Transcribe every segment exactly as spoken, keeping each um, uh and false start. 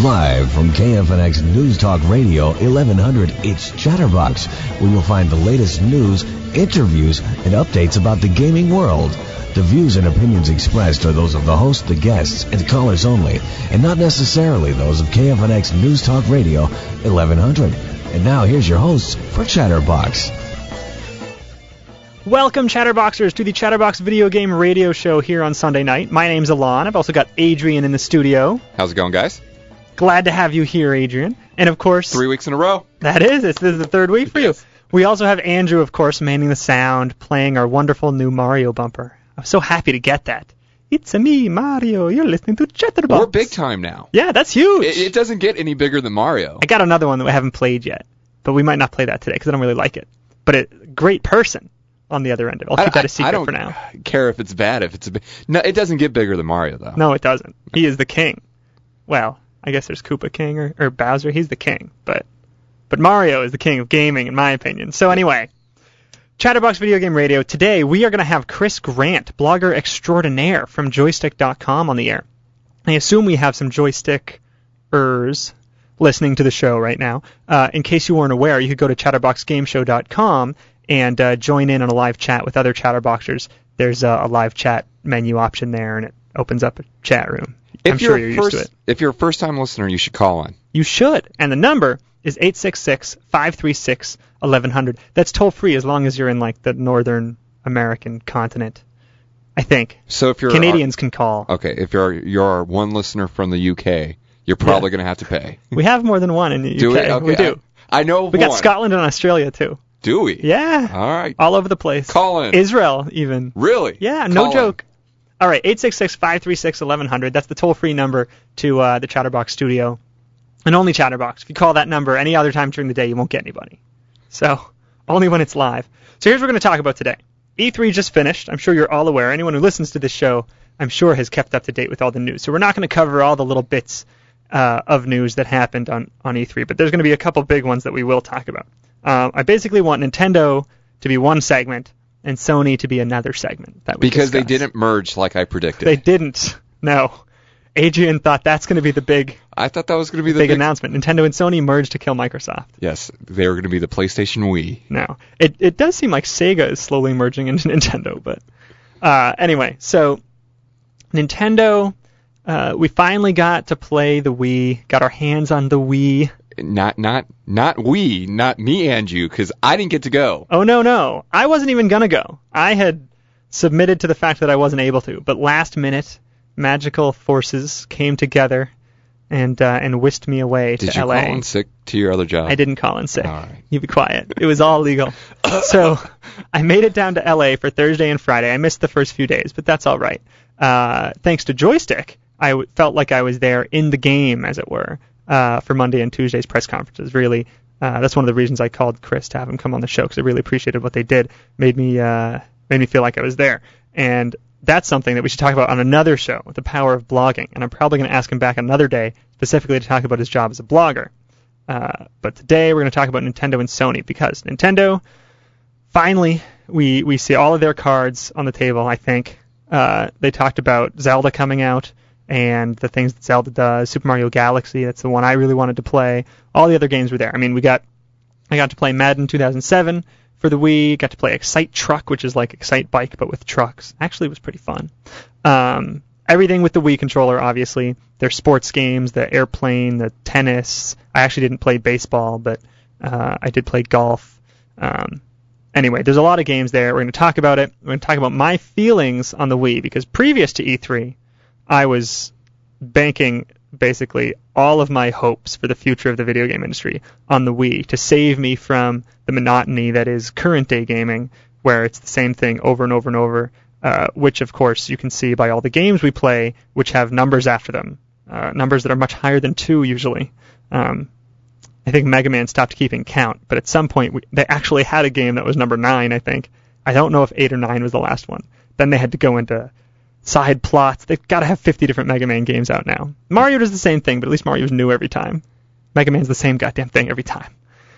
Live from K F N X News Talk Radio eleven hundred, it's Chatterbox, where you'll find the latest news, interviews, and updates about the gaming world. The views and opinions expressed are those of the host, the guests, and callers only, and not necessarily those of K F N X News Talk Radio eleven hundred. And now here's your hosts for Chatterbox. Welcome, Chatterboxers, to the Chatterbox Video Game Radio Show here on Sunday night. My name's Alon. I've also got Adrian in the studio. How's it going, guys? Glad to have you here, Adrian. And, of course... Three weeks in a row. That is. This is the third week for yes. you. We also have Andrew, of course, manning the sound, playing our wonderful new Mario bumper. I'm so happy to get that. It's a me, Mario. You're listening to Chatterbox. We're big time now. Yeah, that's huge. It, it doesn't get any bigger than Mario. I got another one that we haven't played yet, but we might not play that today because I don't really like it. But a great person on the other end of it. I'll keep I, that a secret I don't for now. care if it's bad. If it's a bi- no, it doesn't get bigger than Mario though. No, it doesn't. He is the king. Well, I guess there's Koopa King or, or Bowser. He's the king, but but Mario is the king of gaming, in my opinion. So anyway, Chatterbox Video Game Radio. Today we are going to have Chris Grant, blogger extraordinaire from joystick dot com, on the air. I assume we have some joystickers listening to the show right now. Uh, in case you weren't aware, you could go to chatterbox game show dot com and uh, join in on a live chat with other Chatterboxers. There's a, a live chat menu option there, and it opens up a chat room. If I'm you're sure you're first, used to it. If you're a first-time listener, you should call in. You should. And the number is eight six six, five three six, eleven hundred. That's toll-free as long as you're in, like, the northern American continent, I think. So if you're Canadians our, can call. Okay, if you're you're one listener from the U K, you're probably Yeah. going to have to pay. We have more than one in the Do U K. we? Okay, we do. I, I know We one. got Scotland and Australia, too. Do we? Yeah. All right. All over the place. Call in. Israel, even. Really? Yeah, no Call joke. All right, eight six six, five three six, eleven hundred. That's the toll-free number to uh, the Chatterbox studio. And only Chatterbox. If you call that number any other time during the day, you won't get anybody. So, only when it's live. So here's what we're going to talk about today. E three just finished. I'm sure you're all aware. Anyone who listens to this show, I'm sure, has kept up to date with all the news. So we're not going to cover all the little bits uh, of news that happened on, on E three, but there's going to be a couple big ones that we will talk about. Um, I basically want Nintendo to be one segment and Sony to be another segment. That we Because discuss. they didn't merge like I predicted. They didn't. No. Adrian thought that's going to be the big I thought that was going to be the big, big announcement. Nintendo and Sony merged to kill Microsoft. Yes, they were going to be the PlayStation Wii. No. It it does seem like Sega is slowly merging into Nintendo, but uh, anyway, so Nintendo, uh, we finally got to play the Wii, got our hands on the Wii. Not not not we, not me and you, because I didn't get to go. Oh, no, no. I wasn't even going to go. I had submitted to the fact that I wasn't able to, but last minute, magical forces came together and uh, and whisked me away Did to you L A. call in sick to your other job? I didn't call in sick. All right. You be quiet. It was all legal. So I made it down to L A for Thursday and Friday. I missed the first few days, but that's all right. Uh, thanks to Joystick, I w- felt like I was there in the game, as it were, uh, for Monday and Tuesday's press conferences. Really, uh, that's one of the reasons I called Chris to have him come on the show, because I really appreciated what they did. Made me uh, made me feel like I was there. And that's something that we should talk about on another show, the power of blogging. And I'm probably going to ask him back another day specifically to talk about his job as a blogger. Uh, but today we're going to talk about Nintendo and Sony, because Nintendo, finally, we, we see all of their cards on the table, I think. Uh, they talked about Zelda coming out and the things that Zelda does, Super Mario Galaxy, that's the one I really wanted to play. All the other games were there. I mean, we got I got to play Madden two thousand seven for the Wii, got to play Excite Truck, which is like Excite Bike, but with trucks. Actually, it was pretty fun. Um, everything with the Wii controller, obviously. Their sports games, the airplane, the tennis. I actually didn't play baseball, but uh, I did play golf. Um, anyway, there's a lot of games there. We're going to talk about it. We're going to talk about my feelings on the Wii, because previous to E three, I was banking basically all of my hopes for the future of the video game industry on the Wii to save me from the monotony that is current day gaming, where it's the same thing over and over and over, uh, which of course you can see by all the games we play, which have numbers after them, uh, numbers that are much higher than two usually. Um, I think Mega Man stopped keeping count, but at some point we, they actually had a game that was number nine, I think. I don't know if eight or nine was the last one. Then they had to go into side plots. They've got to have fifty different Mega Man games out now. Mario does the same thing, but at least Mario's new every time. Mega Man's the same goddamn thing every time.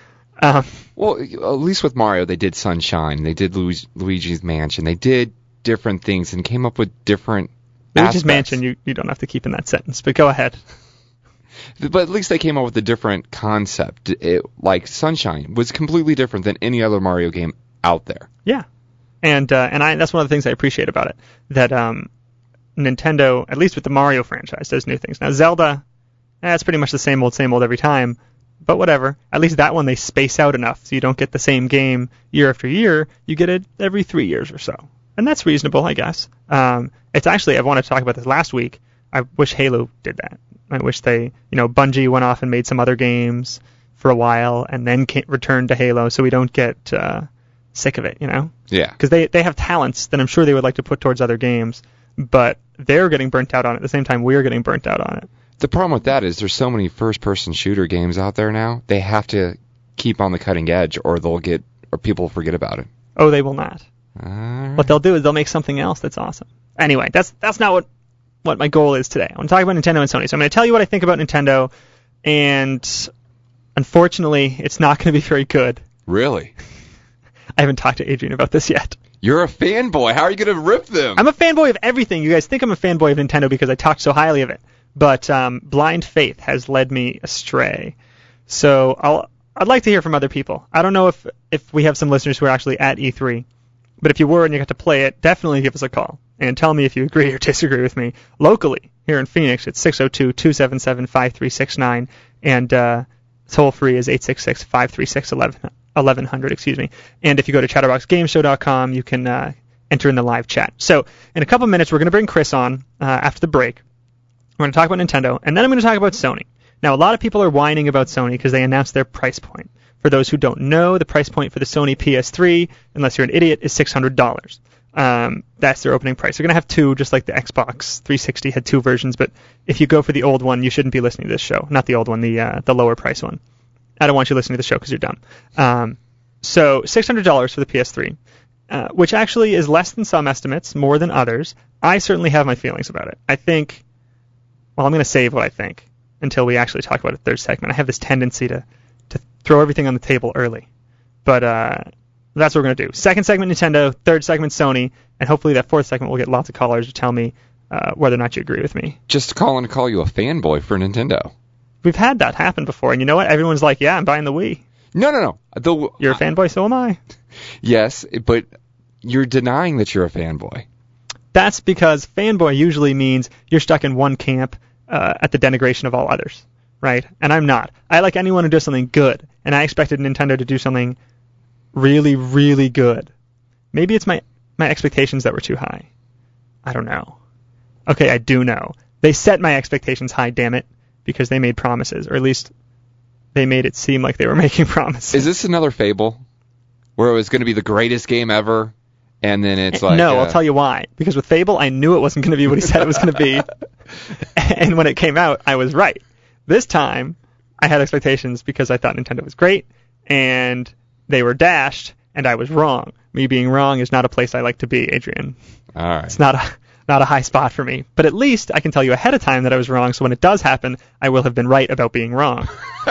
Um, well, at least with Mario, they did Sunshine, they did Luigi, Luigi's Mansion, they did different things and came up with different Luigi's aspects. Mansion, you, you don't have to keep in that sentence, but go ahead. But at least they came up with a different concept. It, like Sunshine was completely different than any other Mario game out there. Yeah, and uh, and I that's one of the things I appreciate about it. That um, Nintendo, at least with the Mario franchise, does new things. Now Zelda, eh, it's pretty much the same old, same old every time. But whatever. At least that one they space out enough so you don't get the same game year after year. You get it every three years or so. And that's reasonable, I guess. Um, it's actually, I wanted to talk about this last week. I wish Halo did that. I wish they, you know, Bungie went off and made some other games for a while and then came, returned to Halo so we don't get uh, sick of it, you know? Yeah. Because they, they have talents that I'm sure they would like to put towards other games, but they're getting burnt out on it at the same time we're getting burnt out on it. The problem with that is there's so many first-person shooter games out there now. They have to keep on the cutting edge, or they'll get, or people will forget about it. Oh, they will not. All right. What they'll do is they'll make something else that's awesome. Anyway, that's that's not what what my goal is today. I want to talk about Nintendo and Sony. So I'm going to tell you what I think about Nintendo, and unfortunately, it's not going to be very good. Really? I haven't talked to Adrian about this yet. You're a fanboy. How are you going to rip them? I'm a fanboy of everything. You guys think I'm a fanboy of Nintendo because I talk so highly of it. But um, blind faith has led me astray. So I'll, I'd like to hear from other people. I don't know if, if we have some listeners who are actually at E three. But if you were and you got to play it, definitely give us a call. And tell me if you agree or disagree with me. Locally, here in Phoenix, it's six oh two, two seven seven, five three six nine. And uh, toll free is eight six six, five three six, eleven hundred. Excuse me. And if you go to chatterbox game show dot com, you can uh, enter in the live chat. So in a couple minutes, we're going to bring Chris on uh, after the break. We're going to talk about Nintendo, and then I'm going to talk about Sony. Now, a lot of people are whining about Sony because they announced their price point. For those who don't know, the price point for the Sony P S three, unless you're an idiot, is six hundred dollars. Um, that's their opening price. They're going to have two, just like the Xbox three sixty had two versions, but if you go for the old one, you shouldn't be listening to this show. Not the old one, the uh, the lower price one. I don't want you listening to the show because you're dumb. Um, so six hundred dollars for the P S three, uh, which actually is less than some estimates, more than others. I certainly have my feelings about it. I think... Well, I'm going to save what I think until we actually talk about a third segment. I have this tendency to, to throw everything on the table early. But uh, that's what we're going to do. Second segment, Nintendo. Third segment, Sony. And hopefully that fourth segment will get lots of callers to tell me uh, whether or not you agree with me. Just calling to call you a fanboy for Nintendo. We've had that happen before. And you know what? Everyone's like, yeah, I'm buying the Wii. No, no, no. The, You're a fanboy, so am I. Yes, but you're denying that you're a fanboy. That's because fanboy usually means you're stuck in one camp uh, at the denigration of all others, right? And I'm not. I like anyone who does something good, and I expected Nintendo to do something really, really good. Maybe it's my, my expectations that were too high. I don't know. Okay, I do know. They set my expectations high, damn it, because they made promises, or at least they made it seem like they were making promises. Is this another Fable, where it was going to be the greatest game ever? And then it's like... No, uh, I'll tell you why. Because with Fable, I knew it wasn't going to be what he said it was going to be. And when it came out, I was right. This time, I had expectations because I thought Nintendo was great, and they were dashed, and I was wrong. Me being wrong is not a place I like to be, Adrian. All right. It's not a, not a high spot for me. But at least I can tell you ahead of time that I was wrong, so when it does happen, I will have been right about being wrong.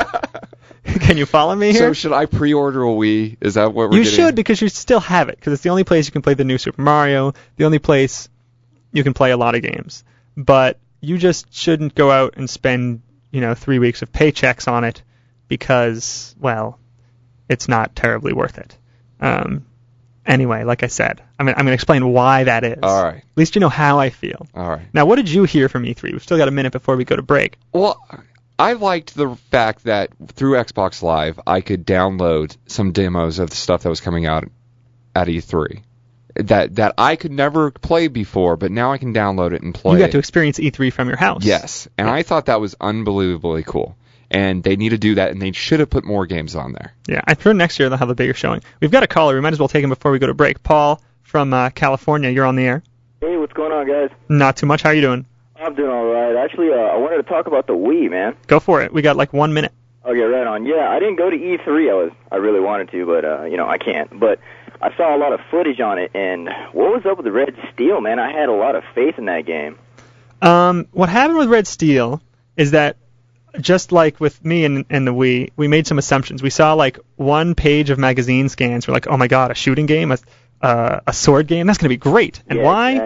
Can you follow me here? So should I pre-order a Wii? Is that what we're You getting? should, because you still have it, because it's the only place you can play the new Super Mario, the only place you can play a lot of games. But you just shouldn't go out and spend, you know, three weeks of paychecks on it because, well, it's not terribly worth it. Um, anyway, like I said, I'm going I'm to explain why that is. All right. At least you know how I feel. All right. Now, what did you hear from E three? We've still got a minute before we go to break. Well, I liked the fact that through Xbox Live, I could download some demos of the stuff that was coming out at E three. That that I could never play before, but now I can download it and play You got it. to experience E three from your house. Yes, and I thought that was unbelievably cool. And they need to do that, and they should have put more games on there. Yeah, I'm sure next year they'll have a bigger showing. We've got a caller. We might as well take him before we go to break. Paul from uh, California, you're on the air. Hey, what's going on, guys? Not too much. How are you doing? I'm doing all right. Actually, uh, I wanted to talk about the Wii, man. Go for it. We got like one minute. Okay, right on. Yeah, I didn't go to E three. I was, I really wanted to, but uh, you know, I can't. But I saw a lot of footage on it, and what was up with the Red Steel, man? I had a lot of faith in that game. Um, what happened with Red Steel is that just like with me and, and the Wii, we made some assumptions. We saw like one page of magazine scans. We're like, oh my god, a shooting game, a uh, a sword game, that's going to be great. And yeah, why? Exactly.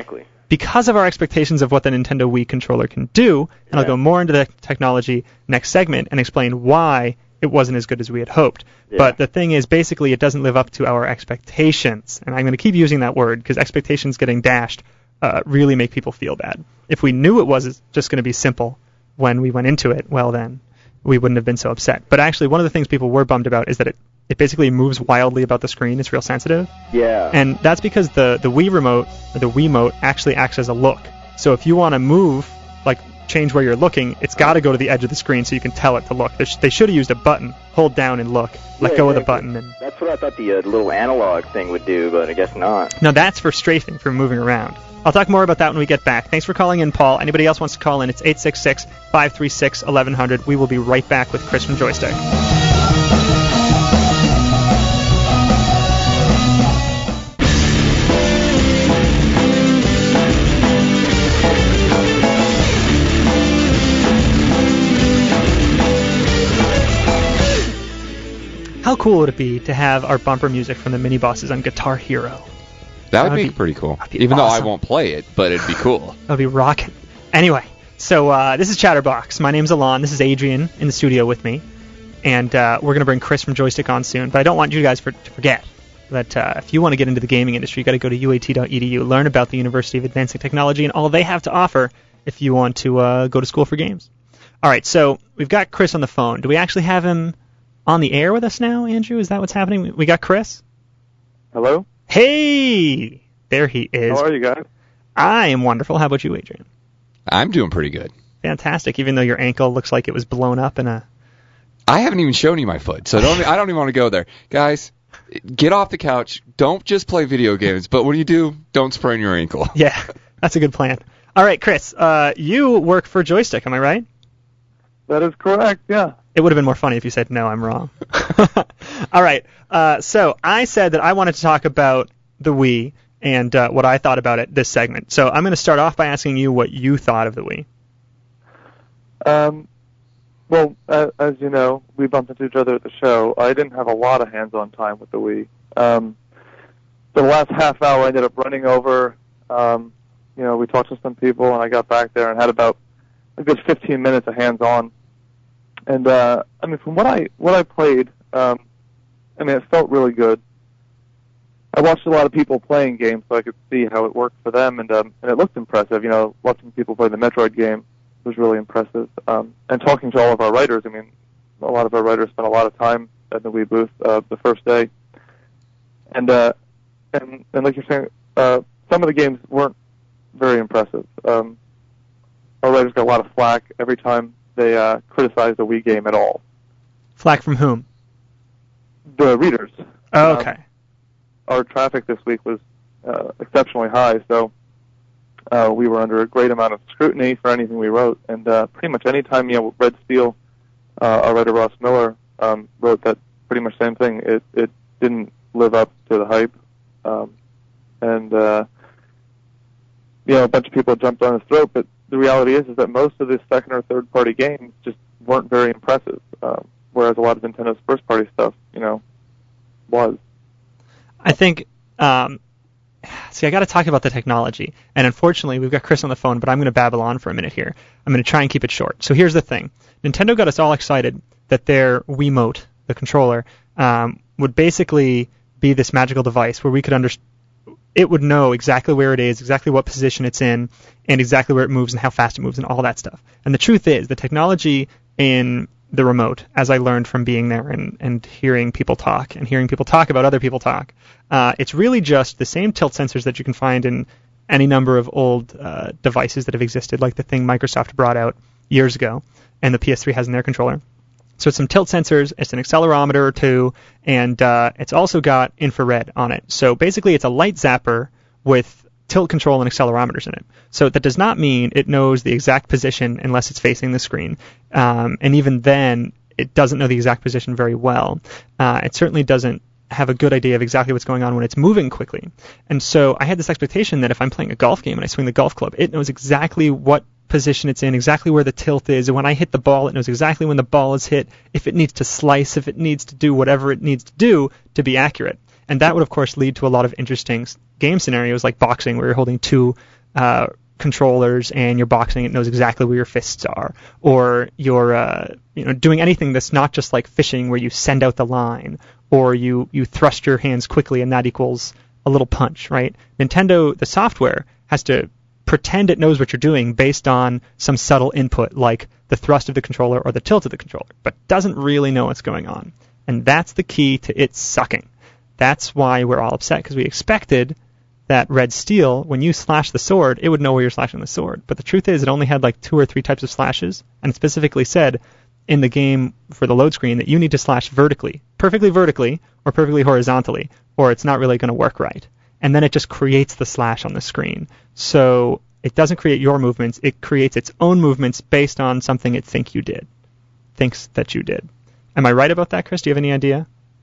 because of our expectations of what the Nintendo Wii controller can do, and Yeah. I'll go more into the technology next segment and explain why it wasn't as good as we had hoped. Yeah. But the thing is, basically, it doesn't live up to our expectations. And I'm going to keep using that word because expectations getting dashed uh, really make people feel bad. If we knew it was just going to be simple when we went into it, well then, we wouldn't have been so upset. But actually, one of the things people were bummed about is that it, it basically moves wildly about the screen. It's real sensitive. Yeah. And that's because the, the Wii remote, or the Wiimote, actually acts as a look. So if you want to move, like change where you're looking, it's got to go to the edge of the screen so you can tell it to look. They, sh- they should have used a button. Hold down and look. Let Yeah, go of the exactly. button. And That's what I thought the uh, little analog thing would do, but I guess not. now that's for strafing, for moving around. I'll talk more about that when we get back. Thanks for calling in, Paul. Anybody else wants to call in, it's eight six six, five three six, eleven hundred. We will be right back with Chris from Joystick. How cool would it be to have our bumper music from the mini bosses on Guitar Hero? That would That'd be, be- pretty cool. that'd be Even though I awesome. won't play it, but it'd be cool. That'll be rocking. Anyway, so uh, this is Chatterbox. My name's Alon. This is Adrian in the studio with me. And uh, we're going to bring Chris from Joystick on soon. But I don't want you guys for, to forget that uh, if you want to get into the gaming industry, you got to go to U A T dot E D U, learn about the University of Advancing Technology and all they have to offer if you want to uh, go to school for games. All right, so we've got Chris on the phone. Do we actually have him on the air with us now, Andrew? Is that what's happening? We got Chris? Hello? Hey! There he is. How are you guys? I am wonderful. How about you, Adrian? I'm doing pretty good. Fantastic, even though your ankle looks like it was blown up in a... I haven't even shown you my foot, so don't. I don't even want to go there, guys. Get off the couch. Don't just play video games, but when you do, don't sprain your ankle. Yeah, that's a good plan. All right, Chris, uh, you work for Joystick, am I right? That is correct, yeah. It would have been more funny if you said, no, I'm wrong. All right, uh, so I said that I wanted to talk about the Wii and uh, what I thought about it this segment. So I'm going to start off by asking you what you thought of the Wii. Um, well, uh, as you know, we bumped into each other at the show. I didn't have a lot of hands-on time with the Wii. Um, the last half hour, I ended up running over. Um, you know, we talked to some people, and I got back there and had about a good fifteen minutes of hands-on. And uh, I mean, from what I what I played, um, I mean, it felt really good. I watched a lot of people playing games, so I could see how it worked for them, and um, and it looked impressive. You know, watching people play the Metroid game was really impressive. Um, and talking to all of our writers, I mean, a lot of our writers spent a lot of time at the Wii booth uh, the first day. And uh, and and like you're saying, uh, some of the games weren't very impressive. Um, our writers got a lot of flack every time they uh, criticized the Wii game at all. Flack from whom? The readers. Oh, Um, okay. Our traffic this week was uh, exceptionally high, so uh, we were under a great amount of scrutiny for anything we wrote. And uh, pretty much any time, you know, Red Steel, uh, our writer Ross Miller, um, wrote that pretty much same thing. It it didn't live up to the hype, um, and uh, you know, a bunch of people jumped on his throat. But the reality is, is that most of the second or third party games just weren't very impressive, um, whereas a lot of Nintendo's first party stuff, you know, was. I think, um, see, I got to talk about the technology. And unfortunately, we've got Chris on the phone, but I'm going to babble on for a minute here. I'm going to try and keep it short. So here's the thing. Nintendo got us all excited that their Wiimote, the controller, um, would basically be this magical device where we could understand, it would know exactly where it is, exactly what position it's in, and exactly where it moves and how fast it moves and all that stuff. And the truth is, the technology in the remote, as I learned from being there and, and hearing people talk and hearing people talk about other people talk, uh, it's really just the same tilt sensors that you can find in any number of old uh, devices that have existed, like the thing Microsoft brought out years ago and the P S three has in their controller. So it's some tilt sensors, it's an accelerometer or two, and uh, it's also got infrared on it. So basically it's a light zapper with tilt control and accelerometers in it. So that does not mean it knows the exact position unless it's facing the screen. Um, and even then, it doesn't know the exact position very well. Uh, it certainly doesn't have a good idea of exactly what's going on when it's moving quickly. And so I had this expectation that if I'm playing a golf game and I swing the golf club, it knows exactly what position it's in, exactly where the tilt is, and when I hit the ball, it knows exactly when the ball is hit, if it needs to slice, if it needs to do whatever it needs to do to be accurate. And that would, of course, lead to a lot of interesting game scenarios like boxing, where you're holding two uh, controllers and you're boxing, it knows exactly where your fists are, or you're uh, you know doing anything that's not just like fishing where you send out the line, or you you thrust your hands quickly and that equals a little punch, right? Nintendo, the software, has to pretend it knows what you're doing based on some subtle input like the thrust of the controller or the tilt of the controller, but doesn't really know what's going on. And that's the key to it sucking. That's why we're all upset, because we expected that Red Steel, when you slash the sword, it would know where you're slashing the sword. But the truth is, it only had like two or three types of slashes, and it specifically said in the game for the load screen that you need to slash vertically, perfectly vertically, or perfectly horizontally, or it's not really going to work right. And then it just creates the slash on the screen. So it doesn't create your movements, it creates its own movements based on something it thinks you did, thinks that you did. Am I right about that, Chris? Do you have any idea?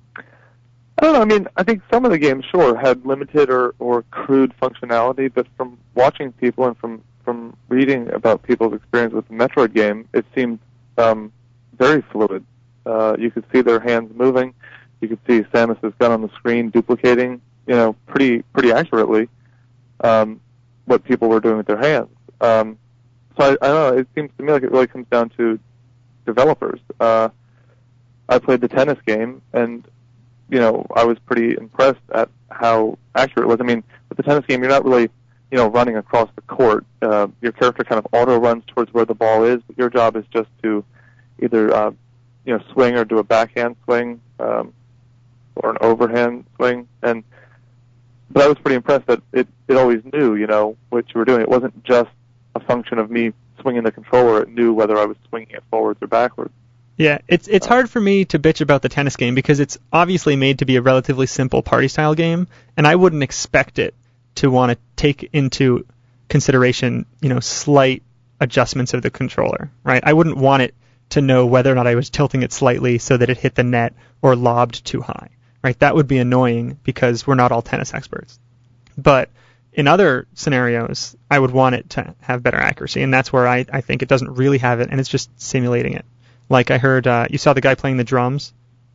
I don't know. I mean, I think some of the games, sure, had limited or, or crude functionality, but from watching people and from, from reading about people's experience with the Metroid game, it seemed um, very fluid. Uh, you could see their hands moving. You could see Samus's gun on the screen duplicating, you know, pretty pretty accurately um, what people were doing with their hands. Um, so I, I don't know. It seems to me like it really comes down to developers. Uh, I played the tennis game, and you know, I was pretty impressed at how accurate it was. I mean, with the tennis game, you're not really, you know, running across the court. Uh, your character kind of auto runs towards where the ball is, but your job is just to either, uh, you know, swing or do a backhand swing um, or an overhand swing. And but I was pretty impressed that it, it always knew, you know, what you were doing. It wasn't just a function of me swinging the controller. It knew whether I was swinging it forwards or backwards. Yeah, it's it's hard for me to bitch about the tennis game because it's obviously made to be a relatively simple party-style game, and I wouldn't expect it to want to take into consideration, you know, slight adjustments of the controller, right? I wouldn't want it to know whether or not I was tilting it slightly so that it hit the net or lobbed too high, right? That would be annoying because we're not all tennis experts. But in other scenarios, I would want it to have better accuracy, and that's where I, I think it doesn't really have it, and it's just simulating it. Like I heard, uh, you saw the guy playing the drums?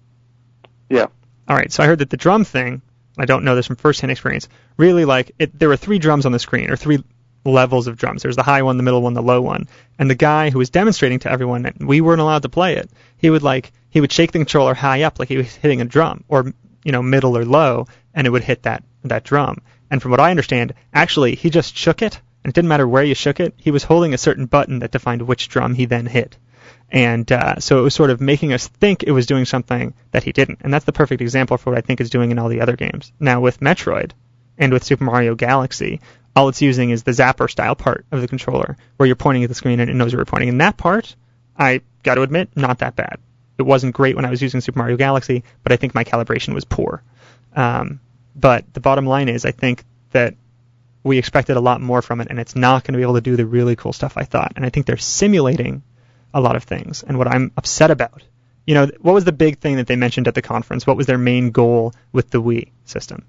Yeah. All right, so I heard that the drum thing, I don't know this from first-hand experience, really like, it, there were three drums on the screen, or three levels of drums. There's the high one, the middle one, the low one. And the guy who was demonstrating to everyone that we weren't allowed to play it, he would like, he would shake the controller high up like he was hitting a drum, or, you know, middle or low, and it would hit that, that drum. And from what I understand, actually, he just shook it, and it didn't matter where you shook it, he was holding a certain button that defined which drum he then hit. And uh, so it was sort of making us think it was doing something that he didn't. And that's the perfect example for what I think it's doing in all the other games. Now with Metroid and with Super Mario Galaxy, all it's using is the zapper-style part of the controller, where you're pointing at the screen and it knows where you're pointing. And that part, I got to admit, not that bad. It wasn't great when I was using Super Mario Galaxy, but I think my calibration was poor. Um, but the bottom line is I think that we expected a lot more from it, and it's not going to be able to do the really cool stuff I thought. And I think they're simulating a lot of things, and what I'm upset about. You know, what was the big thing that they mentioned at the conference? What was their main goal with the Wii system?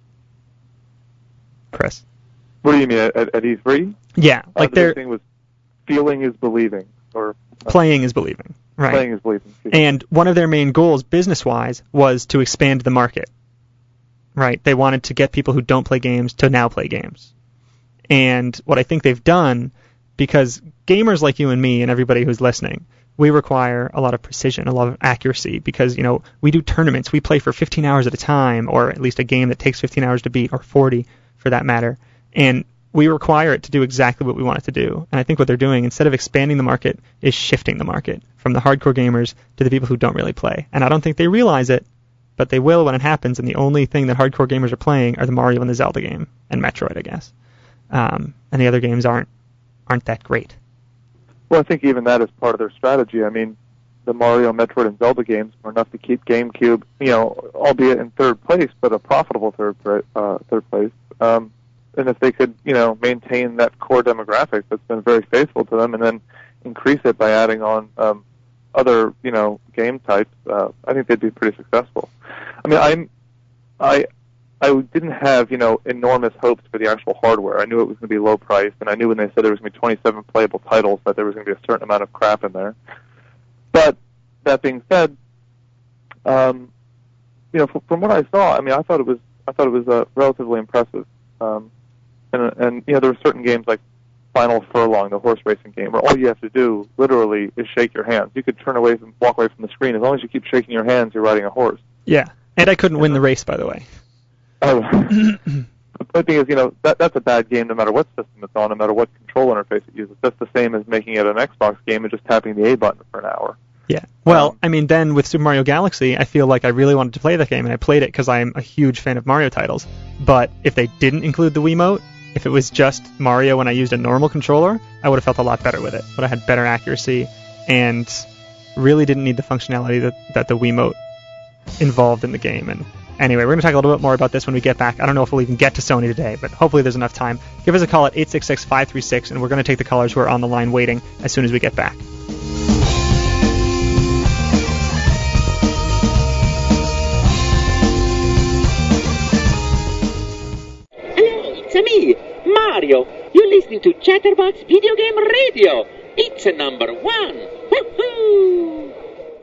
Chris? What do you mean, at, at E three? Yeah, like uh, the their big thing was feeling is believing, or uh, playing is believing, right? Playing is believing. And one of their main goals, business-wise, was to expand the market, right? They wanted to get people who don't play games to now play games. And what I think they've done, because gamers like you and me and everybody who's listening, we require a lot of precision, a lot of accuracy, because, you know, we do tournaments. We play for fifteen hours at a time, or at least a game that takes fifteen hours to beat, or forty for that matter. And we require it to do exactly what we want it to do. And I think what they're doing, instead of expanding the market, is shifting the market from the hardcore gamers to the people who don't really play. And I don't think they realize it, but they will when it happens. And the only thing that hardcore gamers are playing are the Mario and the Zelda game, and Metroid, I guess. Um, and the other games aren't aren't that great. Well, I think even that is part of their strategy. I mean, the Mario, Metroid, and Zelda games were enough to keep GameCube, you know, albeit in third place, but a profitable third uh, third place. Um, and if they could, you know, maintain that core demographic that's been very faithful to them, and then increase it by adding on um, other, you know, game types, uh, I think they'd be pretty successful. I mean, I'm, I. I didn't have, you know, enormous hopes for the actual hardware. I knew it was going to be low priced, and I knew when they said there was going to be twenty-seven playable titles that there was going to be a certain amount of crap in there. But that being said, um, you know, from, from what I saw, I mean, I thought it was, I thought it was uh, relatively impressive. Um, and, and you know, there were certain games like Final Furlong, the horse racing game, where all you have to do, literally, is shake your hands. You could turn away from, walk away from the screen. As long as you keep shaking your hands, you're riding a horse. Yeah, and I couldn't win the race, by the way. Oh. The point thing is, you know, that that's a bad game no matter what system it's on, no matter what control interface it uses. That's the same as making it an Xbox game and just tapping the A button for an hour. Yeah. Well, Um, I mean, then with Super Mario Galaxy, I feel like I really wanted to play that game, and I played it because I'm a huge fan of Mario titles. But if they didn't include the Wiimote, if it was just Mario when I used a normal controller, I would have felt a lot better with it. But I had better accuracy and really didn't need the functionality that, that the Wiimote involved in the game. And anyway, we're going to talk a little bit more about this when we get back. I don't know if we'll even get to Sony today, but hopefully there's enough time. Give us a call at eight six six, five three six, and we're going to take the callers who are on the line waiting as soon as we get back. It's me, Mario. You're listening to Chatterbox Video Game Radio. It's a number one. Woohoo!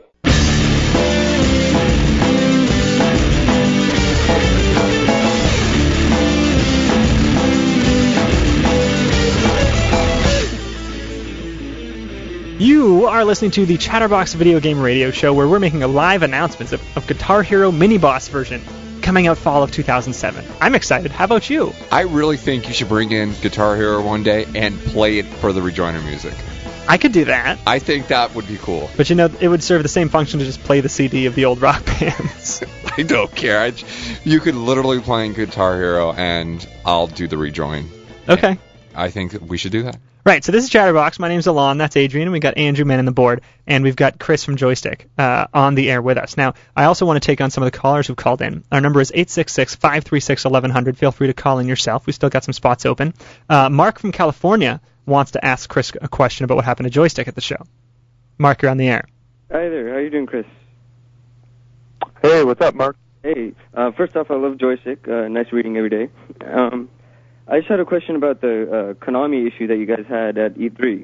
You are listening to the Chatterbox Video Game Radio Show, where we're making a live announcement of, of Guitar Hero Mini Boss version coming out fall of two thousand seven. I'm excited. How about you? I really think you should bring in Guitar Hero one day and play it for the Rejoiner music. I could do that. I think that would be cool. But you know, it would serve the same function to just play the C D of the old rock bands. I don't care. I, you could literally be playing Guitar Hero, and I'll do the rejoin. Okay. I think we should do that. Right, so this is Chatterbox. My name's Alon. That's Adrian. And we got Andrew manning the board. And we've got Chris from Joystick uh, on the air with us. Now, I also want to take on some of the callers who've called in. Our number is eight six six, five three six, eleven hundred. Feel free to call in yourself. We've still got some spots open. Uh, Mark from California wants to ask Chris a question about what happened to Joystick at the show. Mark, you're on the air. Hi there. How you doing, Chris? Hey, what's up, Mark? Hey. Uh, first off, I love Joystick. Uh, nice reading every day. Um, I just had a question about the uh, Konami issue that you guys had at E three.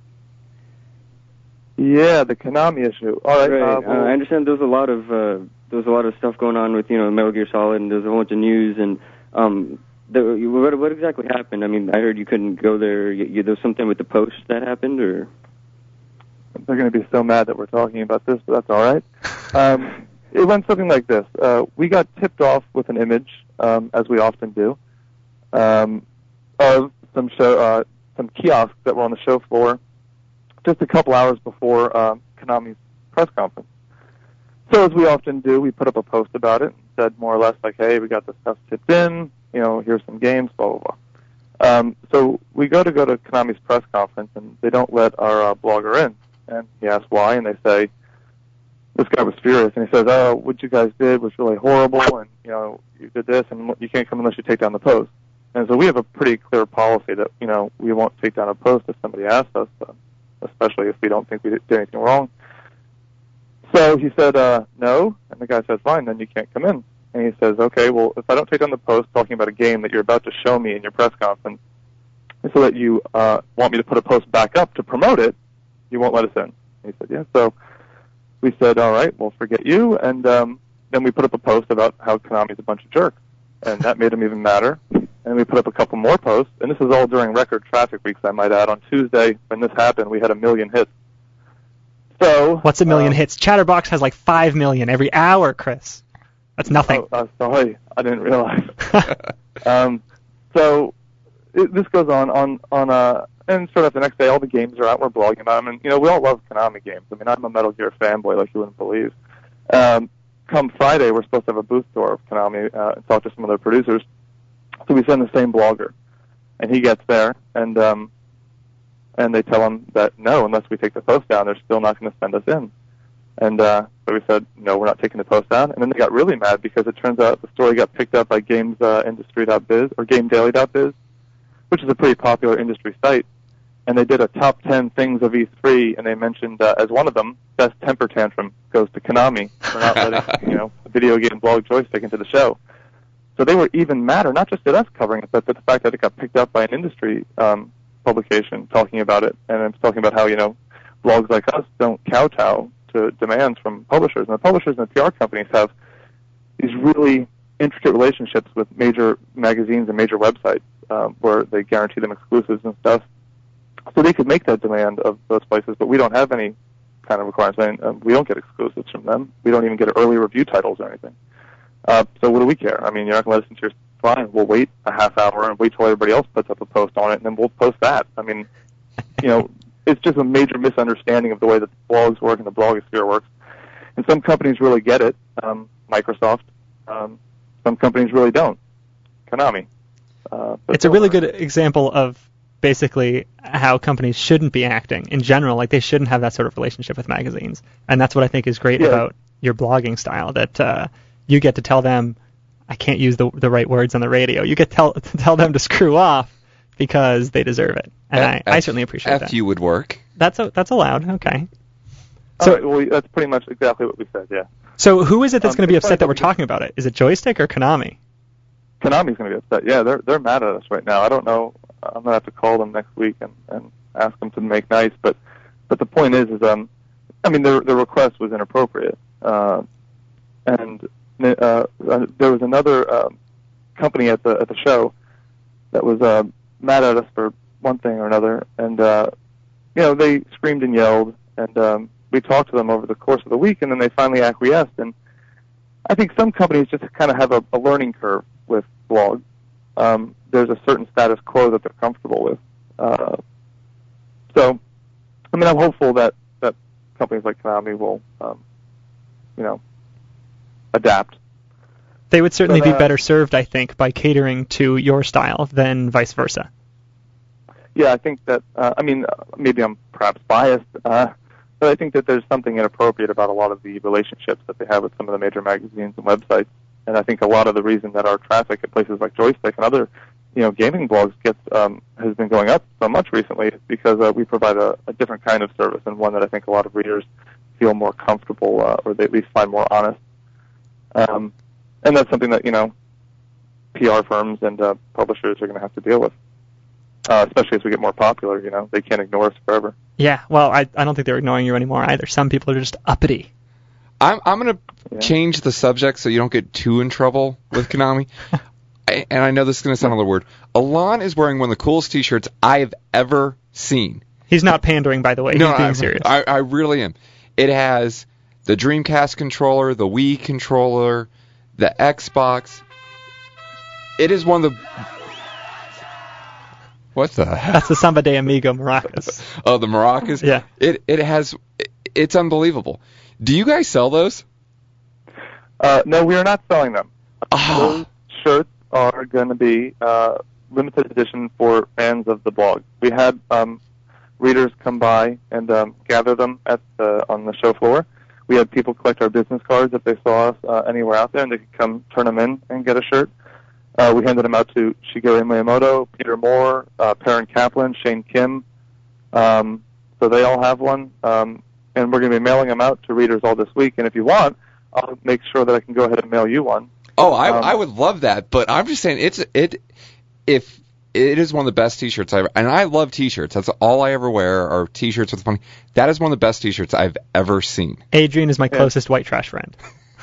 Yeah, the Konami issue. All right. Right. Uh, Uh, well, I understand there was a lot of uh, there was a lot of stuff going on with you know Metal Gear Solid, and there was a whole bunch of news. And um, the, what what exactly happened? I mean, I heard you couldn't go there. You, you, there was something with the post that happened, or they're going to be so mad that we're talking about this, but that's all right. Um, it went something like this. Uh, we got tipped off with an image, um, as we often do, um, of some show, uh, some kiosks that were on the show floor just a couple hours before um, Konami's press conference. So as we often do, we put up a post about it and said more or less like, hey, we got this stuff tipped in, you know, here's some games, blah, blah, blah. Um, so we go to go to Konami's press conference, and they don't let our uh, blogger in. And he asks why, and they say, this guy was furious, and he says, oh, what you guys did was really horrible, and, you know, you did this, and you can't come unless you take down the post. And so we have a pretty clear policy that, you know, we won't take down a post if somebody asks us, uh, especially if we don't think we did anything wrong. So he said, uh, no, and the guy says, fine, then you can't come in. And he says, okay, well, if I don't take down the post talking about a game that you're about to show me in your press conference, so that you uh, want me to put a post back up to promote it, you won't let us in. And he said, yeah. So we said, all right, well, forget you. And um, then we put up a post about how Konami's a bunch of jerks. And that made him even madder. And we put up a couple more posts. And this is all during record traffic weeks, I might add. On Tuesday, when this happened, we had a million hits. So What's a million um, hits? Chatterbox has like five million every hour, Chris. That's nothing. Oh, uh, sorry, I didn't realize. um, so it, this goes on on on uh, and sort of the next day, all the games are out. We're blogging about them, and you know we all love Konami games. I mean, I'm a Metal Gear fanboy, like you wouldn't believe. Um, come Friday, we're supposed to have a booth tour of Konami uh, and talk to some of their producers. So we send the same blogger, and he gets there, and um, and they tell him that no, unless we take the post down, they're still not going to send us in. And uh, so we said, no, we're not taking the post down. And then they got really mad because it turns out the story got picked up by games industry dot biz or game daily dot biz, which is a pretty popular industry site. And they did a top ten things of E three, and they mentioned uh, as one of them, best temper tantrum goes to Konami for not letting you know a video game blog Joystick into the show. So they were even madder, not just at us covering it, but the fact that it got picked up by an industry um, publication talking about it, and it's talking about how you know blogs like us don't kowtow to demands from publishers. And the publishers and the P R companies have these really intricate relationships with major magazines and major websites uh, where they guarantee them exclusives and stuff. so they could make that demand of those places, but we don't have any kind of requirements. I mean, um, we don't get exclusives from them. We don't even get early review titles or anything. Uh, so what do we care? I mean, you're not going to let us into your fine. We'll wait a half hour and wait till everybody else puts up a post on it, and then we'll post that. I mean, you know, it's just a major misunderstanding of the way that blogs work and the blogosphere works. And some companies really get it. Um, Microsoft. Um, some companies really don't. Konami. Uh, it's a really good example of basically how companies shouldn't be acting in general. Like, they shouldn't have that sort of relationship with magazines. And that's what I think is great yeah. about your blogging style, that uh, you get to tell them, I can't use the the right words on the radio, you get to tell, to tell them to screw off because they deserve it. And F- I, I certainly appreciate F that. F you would work. That's a, that's allowed, okay. So, right, well, that's pretty much exactly what we said, yeah. So who is it that's um, going to be upset that we're talking about it? Is it Joystick or Konami? Konami's going to be upset. Yeah, they're they're mad at us right now. I don't know. I'm going to have to call them next week and, and ask them to make nice. But but the point is, is um, I mean, the the request was inappropriate. Uh, and uh, there was another uh, company at the at the show that was uh, mad at us for one thing or another, and uh, you know, they screamed and yelled, and um, we talked to them over the course of the week, and then they finally acquiesced. And I think some companies just kind of have a, a learning curve with blogs. Um, there's a certain status quo that they're comfortable with. Uh, so, I mean, I'm hopeful that, that companies like Konami will, um, you know, adapt. They would certainly but, uh, be better served, I think, by catering to your style than vice versa. Yeah, I think that, uh, I mean, maybe I'm perhaps biased, uh, but I think that there's something inappropriate about a lot of the relationships that they have with some of the major magazines and websites. And I think a lot of the reason that our traffic at places like Joystick and other, you know, gaming blogs gets um, has been going up so much recently is because uh, we provide a, a different kind of service, and one that I think a lot of readers feel more comfortable uh, or they at least find more honest. Um, and that's something that, you know, P R firms and uh, publishers are going to have to deal with, uh, especially as we get more popular. You know, they can't ignore us forever. Yeah, well, I I don't think they're ignoring you anymore either. Some people are just uppity. I'm I'm gonna Yeah. change the subject so you don't get too in trouble with Konami. I, and I know this is gonna sound a little weird. Alon is wearing one of the coolest T-shirts I've ever seen. He's not pandering, by the way. No, He's being I, serious. I, I really am. It has the Dreamcast controller, the Wii controller, the Xbox. It is one of the. What the heck? That's the Samba de Amigo maracas. Oh, the maracas. Yeah. It it has. It's unbelievable. Do you guys sell those? Uh, no, we are not selling them. Oh. Those shirts are going to be uh, limited edition for fans of the blog. We had um, readers come by and um, gather them at the, on the show floor. We had people collect our business cards if they saw us uh, anywhere out there, and they could come turn them in and get a shirt. Uh, we handed them out to Shigeru Miyamoto, Peter Moore, uh, Perrin Kaplan, Shane Kim. Um, so they all have one. Um, and we're going to be mailing them out to readers all this week. And if you want, I'll make sure that I can go ahead and mail you one. Oh, I Um, I would love that, but I'm just saying it's it if it is one of the best T-shirts I've ever, and I love T-shirts. That's all I ever wear are T-shirts with funny. That is one of the best T-shirts I've ever seen. Adrian is my Yeah. closest white trash friend.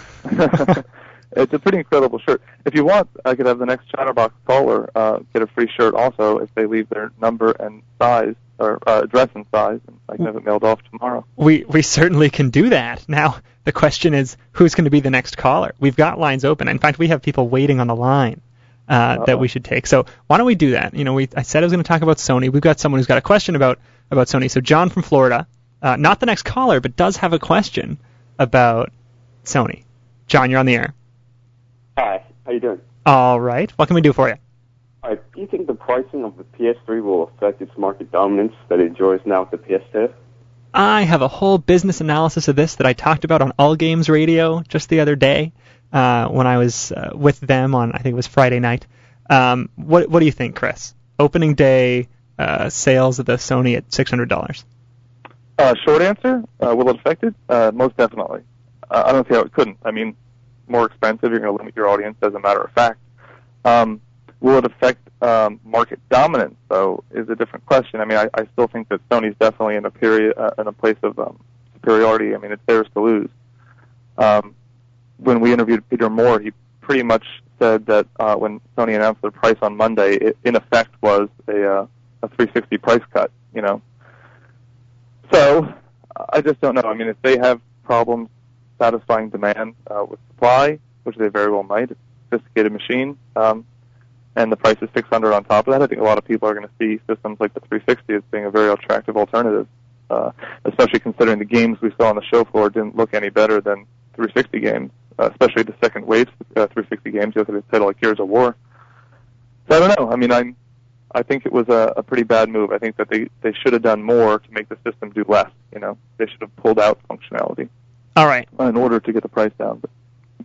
It's a pretty incredible shirt. If you want, I could have the next Chatterbox caller uh, get a free shirt also if they leave their number and size, or uh, address and size, and I can have it mailed off tomorrow. We we certainly can do that. Now, the question is, who's going to be the next caller? We've got lines open. In fact, we have people waiting on the line uh, that we should take. So why don't we do that? You know, we I said I was going to talk about Sony. We've got someone who's got a question about, about Sony. So John from Florida, uh, not the next caller, but does have a question about Sony. John, you're on the air. Hi, how you doing? All right. What can we do for you? All right, do you think the pricing of the P S three will affect its market dominance that it enjoys now with the P S two? I have a whole business analysis of this that I talked about on All Games Radio just the other day uh, when I was uh, with them on, I think it was Friday night. Um, what what do you think, Chris? Opening day uh, sales of the Sony at six hundred dollars. Uh, short answer, uh, will it affect it? Uh, most definitely. Uh, I don't see how it couldn't. I mean, more expensive, you're going to limit your audience as a matter of fact. Um, will it affect um, market dominance, though, is a different question. I mean, I, I still think that Sony's definitely in a period, uh, in a place of um, superiority. I mean, it's theirs to lose. Um, when we interviewed Peter Moore, he pretty much said that uh, when Sony announced their price on Monday, it in effect was a, uh, a three sixty price cut. you know. So I just don't know. I mean, if they have problems satisfying demand uh, with supply, which they very well might, it's a sophisticated machine, um, and the price is six hundred dollars on top of that, I think a lot of people are going to see systems like the three sixty as being a very attractive alternative, uh, especially considering the games we saw on the show floor didn't look any better than three sixty games, uh, especially the second wave uh, three sixty games. You have to title like Gears of War. So I don't know. I mean, I'm, I think it was a, a pretty bad move. I think that they, they should have done more to make the system do less. You know, they should have pulled out functionality. All right. In order to get the price down. But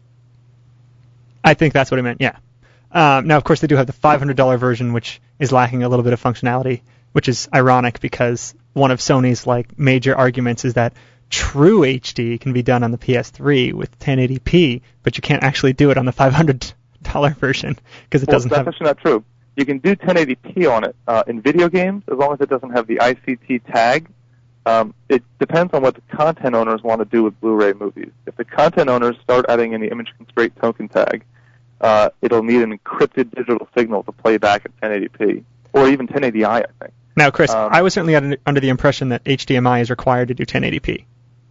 I think that's what he meant. Yeah. Um, now, of course, they do have the five hundred dollars version, which is lacking a little bit of functionality, which is ironic because one of Sony's like major arguments is that true H D can be done on the P S three with ten eighty p, but you can't actually do it on the five hundred dollars version because it well, doesn't that's have. That's actually not true. You can do ten eighty p on it uh, in video games as long as it doesn't have the I C T tag. Um, it depends on what the content owners want to do with Blu-ray movies. If the content owners start adding in the image constraint token tag, uh, it'll need an encrypted digital signal to play back at ten eighty p, or even ten eighty i, I think. Now, Chris, um, I was certainly under, under the impression that H D M I is required to do ten eighty p.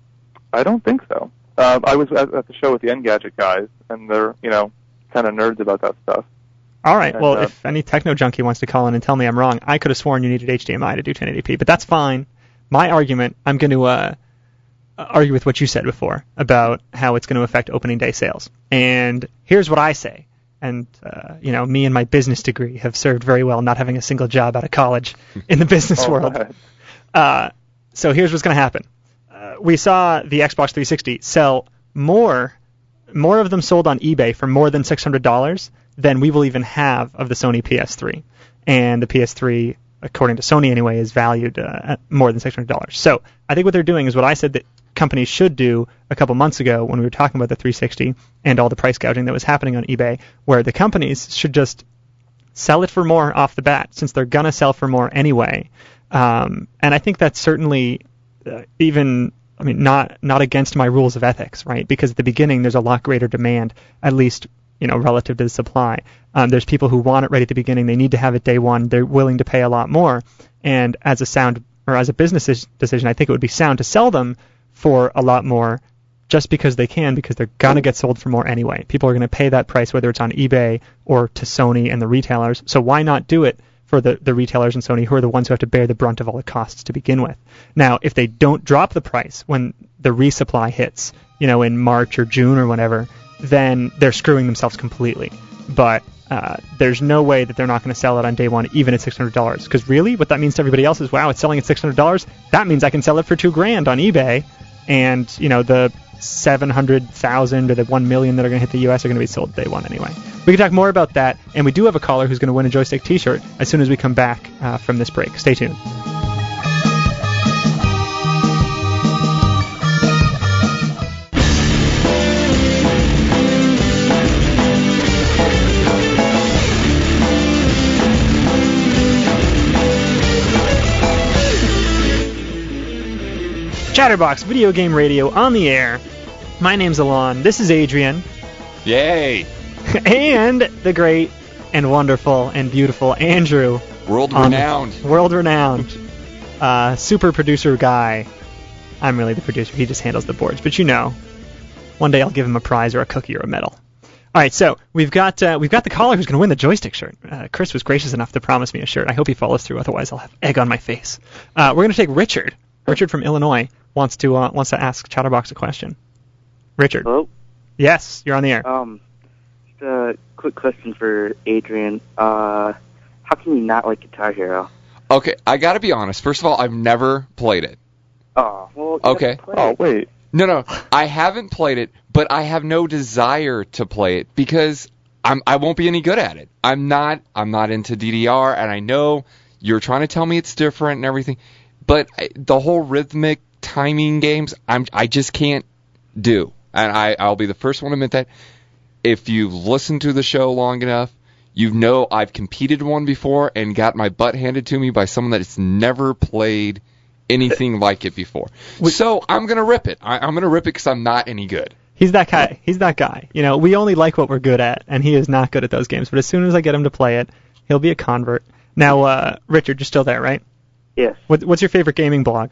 I don't think so. Uh, I was at, at the show with the Engadget guys, and they're, you know, kind of nerds about that stuff. All right. And, well, uh, if any techno junkie wants to call in and tell me I'm wrong, I could have sworn you needed H D M I to do ten eighty p, but that's fine. My argument, I'm going to uh, argue with what you said before about how it's going to affect opening day sales. And here's what I say. And, uh, you know, me and my business degree have served very well not having a single job out of college in the business oh, world. Uh, so here's what's going to happen. Uh, we saw the Xbox three sixty sell more, more of them sold on eBay for more than six hundred dollars than we will even have of the Sony P S three. And the P S three, according to Sony anyway, is valued uh, at more than six hundred dollars. So I think what they're doing is what I said that companies should do a couple months ago when we were talking about the three sixty and all the price gouging that was happening on eBay, where the companies should just sell it for more off the bat, since they're going to sell for more anyway. Um, and I think that's certainly uh, even, I mean, not not against my rules of ethics, right? Because at the beginning there's a lot greater demand, at least, you know, relative to the supply. Um, there's people who want it right at the beginning. They need to have it day one. They're willing to pay a lot more. And as a sound or as a business decision, I think it would be sound to sell them for a lot more just because they can, because they're going to get sold for more anyway. People are going to pay that price, whether it's on eBay or to Sony and the retailers. So why not do it for the, the retailers and Sony, who are the ones who have to bear the brunt of all the costs to begin with? Now, if they don't drop the price when the resupply hits, you know, in March or June or whatever, then they're screwing themselves completely. But uh, there's no way that they're not going to sell it on day one, even at six hundred dollars. Because really, what that means to everybody else is, wow, it's selling at six hundred dollars. That means I can sell it for two grand on eBay, and you know the seven hundred thousand or the one million that are going to hit the U S are going to be sold day one anyway. We can talk more about that, and we do have a caller who's going to win a Joystick T-shirt as soon as we come back uh, from this break. Stay tuned. Chatterbox Video Game Radio on the air. My name's Alon. This is Adrian. Yay! And the great and wonderful and beautiful Andrew. World renowned. World renowned. Uh, super producer guy. I'm really the producer. He just handles the boards. But you know, one day I'll give him a prize or a cookie or a medal. All right, so we've got uh, we've got the caller who's going to win the Joystick shirt. Uh, Chris was gracious enough to promise me a shirt. I hope he follows through. Otherwise, I'll have egg on my face. Uh, we're going to take Richard. Richard from Illinois wants to uh, wants to ask Chatterbox a question. Richard. Hello? Yes, you're on the air. Um, just a quick question for Adrian. Uh, how can you not like Guitar Hero? Okay, I got to be honest. First of all, I've never played it. Oh, well, okay. Oh, wait. No, no, I haven't played it, but I have no desire to play it because I'm I won't be any good at it. I'm not I'm not into D D R, and I know you're trying to tell me it's different and everything, but I, the whole rhythmic timing games, I'm I just can't do. And I, I'll be the first one to admit that. If you've listened to the show long enough, you know I've competed one before and got my butt handed to me by someone that's never played anything like it before. So I'm going to rip it. I, I'm going to rip it because I'm not any good. He's that guy. He's that guy. You know, we only like what we're good at, and he is not good at those games. But as soon as I get him to play it, he'll be a convert. Now, uh, Richard, you're still there, right? Yes. What, what's your favorite gaming blog?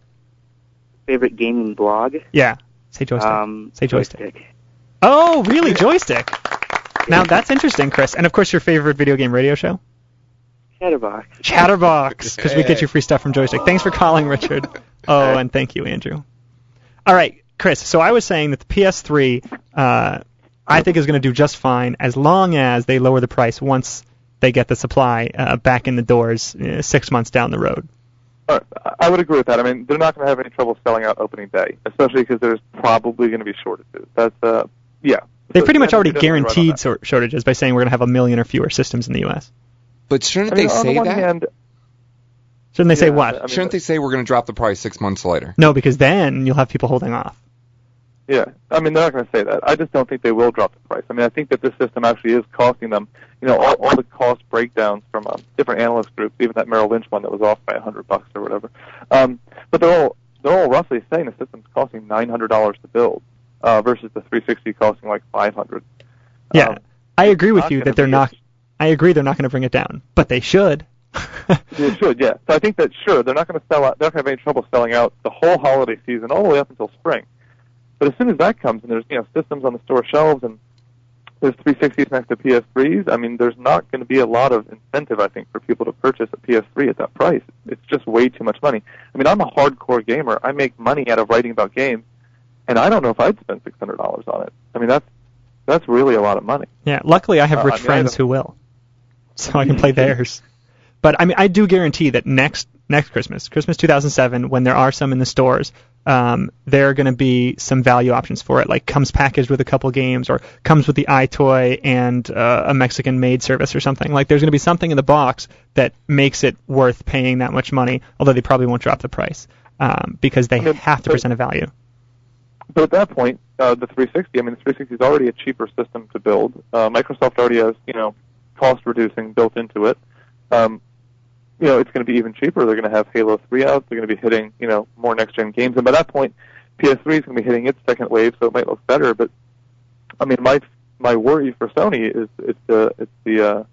Favorite gaming blog? Yeah. Say joystick. Um, Say joystick. joystick. Oh, really? Joystick. Now that's interesting, Chris. And of course, your favorite video game radio show? Chatterbox. Chatterbox, because we get you free stuff from Joystick. Thanks for calling, Richard. Oh, and thank you, Andrew. All right, Chris. So I was saying that the P S three, uh, I think is going to do just fine as long as they lower the price once they get the supply uh, back in the doors uh, six months down the road. Uh, I would agree with that. I mean, they're not going to have any trouble selling out opening day, especially because there's probably going to be shortages. That's, uh, yeah. They pretty much So, already definitely right on guaranteed that. sor- shortages by saying we're going to have a million or fewer systems in the U S. But shouldn't I mean, they on the say one that? hand, Shouldn't they say Yeah, what? I mean, shouldn't they say we're going to drop the price six months later? No, because then you'll have people holding off. yeah, I mean, they're not going to say that. I just don't think they will drop the price. I mean, I think that this system actually is costing them, you know, all, all the cost breakdowns from um, different analyst groups, even that Merrill Lynch one that was off by a hundred bucks or whatever. Um, but they're all they're all roughly saying the system's costing nine hundred dollars to build uh, versus the three sixty costing like five hundred. Yeah, Um, I agree with not you gonna that they're be not. a- I agree they're not going to bring it down, but they should. They should, yeah. So I think that sure they're not going to sell out. They're not going to have any trouble selling out the whole holiday season all the way up until spring. But as soon as that comes and there's you know systems on the store shelves and there's three sixties next to P S threes, I mean there's not going to be a lot of incentive I think for people to purchase a P S three at that price. It's just way too much money. I mean I'm a hardcore gamer. I make money out of writing about games, and I don't know if I'd spend six hundred dollars on it. I mean that's that's really a lot of money. Yeah, luckily I have Uh, rich I mean, I friends don't- who will, so I can play theirs. But I mean, I do guarantee that next next Christmas, Christmas two thousand seven, when there are some in the stores, um, there are going to be some value options for it, like comes packaged with a couple games, or comes with the iToy and uh, a Mexican maid service or something. Like there's going to be something in the box that makes it worth paying that much money, although they probably won't drop the price um, because they I mean, have to but- present a value. But at that point, uh, the three sixty, I mean, the three sixty is already a cheaper system to build. Uh, Microsoft already has, you know, cost reducing built into it. Um, you know, it's going to be even cheaper. They're going to have Halo three out. They're going to be hitting, you know, more next-gen games. And by that point, P S three is going to be hitting its second wave, so it might look better. But, I mean, my my worry for Sony is it's the, it's the uh,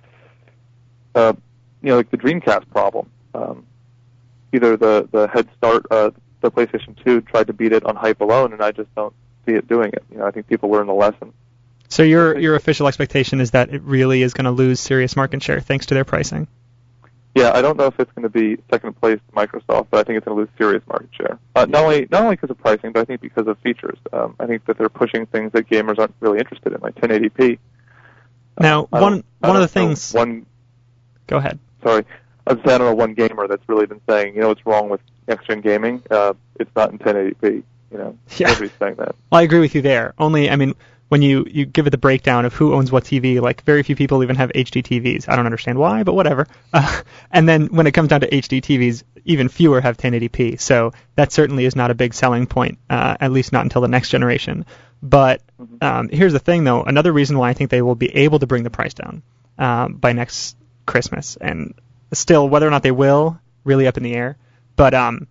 uh, you know, like the Dreamcast problem. Um, either the, the head start, uh, the PlayStation two tried to beat it on hype alone, and I just don't see it doing it. You know, I think people learn the lesson. So your your official expectation is that it really is going to lose serious market share thanks to their pricing. Yeah, I don't know if it's going to be second place to Microsoft, but I think it's going to lose serious market share. Uh, not only not only because of pricing, but I think because of features. Um, I think that they're pushing things that gamers aren't really interested in, like ten eighty p. Now, I one don't- I one of the don't know things. One, Go ahead. sorry, I was saying I don't know one gamer that's really been saying, you know, what's wrong with next-gen gaming? Uh, it's not in ten eighty p. You know, Yeah. nobody's saying that. Well, I agree with you there. Only, I mean, when you, you give it the breakdown of who owns what T V, like very few people even have H D T Vs. I don't understand why, but whatever. Uh, and then when it comes down to H D T Vs, even fewer have ten eighty p. So that certainly is not a big selling point, uh, at least not until the next generation. But um, here's the thing, though. Another reason why I think they will be able to bring the price down um, by next Christmas, and still whether or not they will, really up in the air. But um,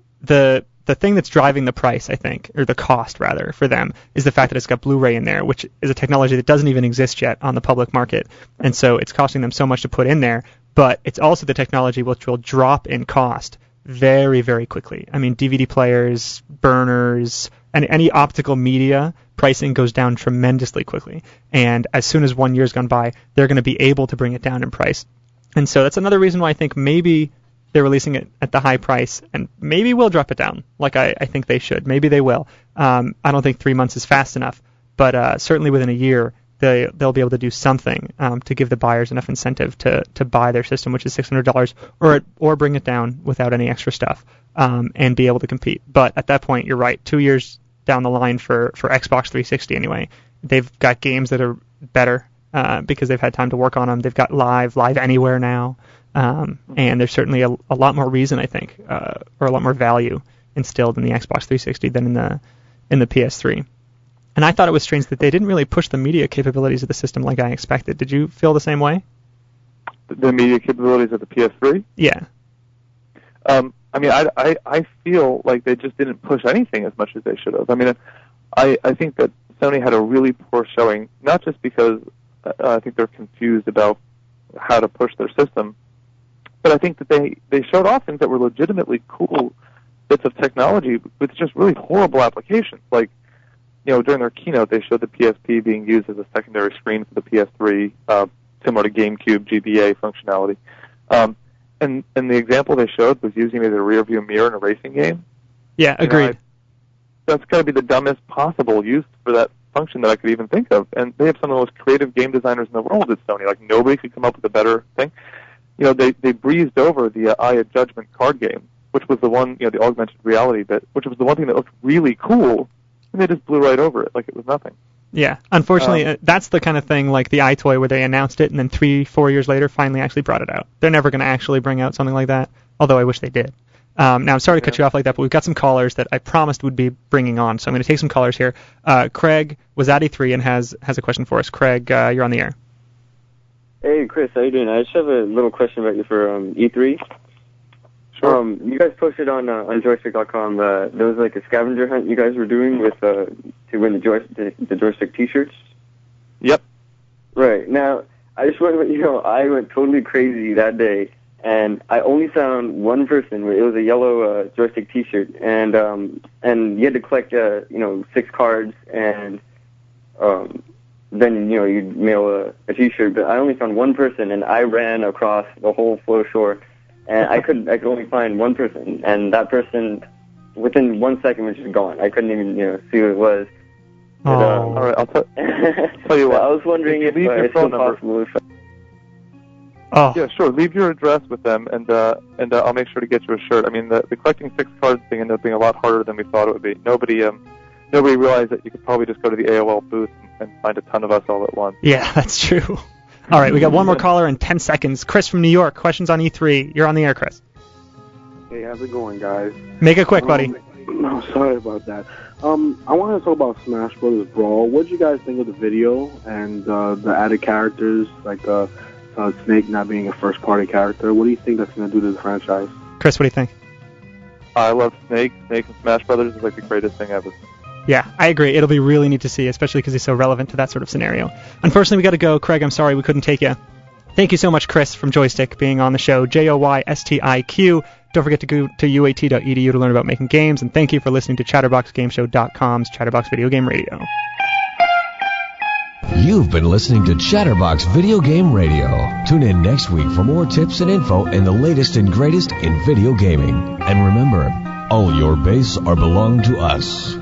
the the thing that's driving the price, I think, or the cost rather, for them, is the fact that it's got Blu-ray in there, which is a technology that doesn't even exist yet on the public market, and so it's costing them so much to put in there. But it's also the technology which will drop in cost very, very quickly. I mean, D V D players, burners, and any optical media pricing goes down tremendously quickly. And as soon as one year's gone by, they're going to be able to bring it down in price. And so that's another reason why I think maybe they're releasing it at the high price, and maybe we'll drop it down, like I, I think they should. Maybe they will. Um, I don't think three months is fast enough, but uh, certainly within a year, they, they'll be able to do something um, to give the buyers enough incentive to, to buy their system, which is six hundred dollars, or or bring it down without any extra stuff, um, and be able to compete. But at that point, you're right. Two years down the line for, for Xbox three sixty anyway, they've got games that are better uh, because they've had time to work on them. They've got live, live anywhere now. Um, and there's certainly a, a lot more reason, I think, uh, or a lot more value instilled in the Xbox three sixty than in the in the P S three. And I thought it was strange that they didn't really push the media capabilities of the system like I expected. Did you feel the same way? The media capabilities of the P S three? Yeah. Um, I mean, I, I, I feel like they just didn't push anything as much as they should have. I mean, I, I think that Sony had a really poor showing, not just because uh, I think they're confused about how to push their system, but I think that they, they showed off things that were legitimately cool bits of technology with just really horrible applications. Like, you know, during their keynote, they showed the P S P being used as a secondary screen for the P S three, uh, similar to GameCube G B A functionality. Um, and, and the example they showed was using it as a rear view mirror in a racing game. Yeah, agreed. You know, I, that's got to be the dumbest possible use for that function that I could even think of. And they have some of the most creative game designers in the world at Sony. Like, nobody could come up with a better thing. You know, they, they breezed over the uh, Eye of Judgment card game, which was the one, you know, the augmented reality bit, which was the one thing that looked really cool, and they just blew right over it like it was nothing. Yeah, unfortunately, Um, uh, that's the kind of thing like the iToy where they announced it and then three, four years later finally actually brought it out. They're never going to actually bring out something like that, although I wish they did. Um, now, I'm sorry to cut you off like that, but we've got some callers that I promised would be bringing on, so I'm going to take some callers here. Uh, Craig was at E three and has, has a question for us. Craig, uh, you're on the air. Hey, Chris, how you doing? I just have a little question about you for um, E three. Sure. Um, you guys posted on uh, on joystick dot com. Uh, there was like a scavenger hunt you guys were doing with uh, to win the, joy- the, the joystick T-shirts. Yep. Right. Now, I just want to let you know, I went totally crazy that day, and I only found one person. It was a yellow uh, joystick T-shirt, and um, and you had to collect uh, you know six cards, and um, then you know you'd mail a, a T-shirt. But I only found one person, and I ran across the whole flow shore. And I could I could only find one person, and that person, within one second, was just gone. I couldn't even you know see who it was. But, Oh. um, All right, I'll t- tell you what. I was wondering If if, you leave uh, your it's still phone number- possible. If, Oh, Yeah, sure. Leave your address with them, and uh, and uh, I'll make sure to get you a shirt. I mean, the, the collecting six cards thing ended up being a lot harder than we thought it would be. Nobody um nobody realized that you could probably just go to the A O L booth and, and find a ton of us all at once. yeah, that's true. All right, we got one more caller in ten seconds. Chris from New York, questions on E three. You're on the air, Chris. Hey, how's it going, guys? Make it quick, buddy. Um, no, sorry about that. Um, I wanted to talk about Smash Brothers Brawl. What did you guys think of the video and uh, the added characters, like uh, uh, Snake not being a first-party character? What do you think that's going to do to the franchise? Chris, what do you think? I love Snake. Snake and Smash Brothers is like the greatest thing ever. Yeah, I agree. It'll be really neat to see, especially because he's so relevant to that sort of scenario. Unfortunately, we got to go. Craig, I'm sorry we couldn't take you. Thank you so much, Chris from Joystick, being on the show. J O Y S T I Q. Don't forget to go to U A T dot E D U to learn about making games. And thank you for listening to Chatterbox Game Show dot com's Chatterbox Video Game Radio. You've been listening to Chatterbox Video Game Radio. Tune in next week for more tips and info and the latest and greatest in video gaming. And remember, all your base are belong to us.